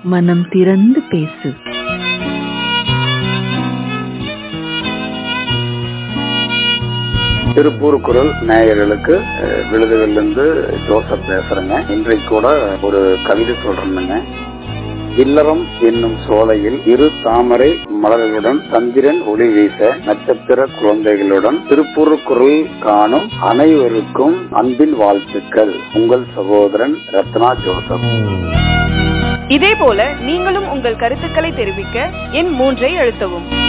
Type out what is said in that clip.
மனம் திறந்து பேசு. திருப்பூர் குரல் நேயர்களுக்கு விழுதுகளிலிருந்து ஜோசப் பேசுறேங்க. இன்றைக்கு கூட ஒரு கவிதை சொல்றேங்க. இல்லறம் என்னும் சோலையில் இரு தாமரை மலர்களுடன் சந்திரன் ஒளி வீச நட்சத்திர குழந்தைகளுடன் திருப்பூர் குரல் காணும் அனைவருக்கும் அன்பின் வாழ்த்துக்கள். உங்கள் சகோதரன் ரத்னா ஜோசப். இதே போல நீங்களும் உங்கள் கருத்துக்களை தெரிவிக்க எண் 3 அழுத்தவும்.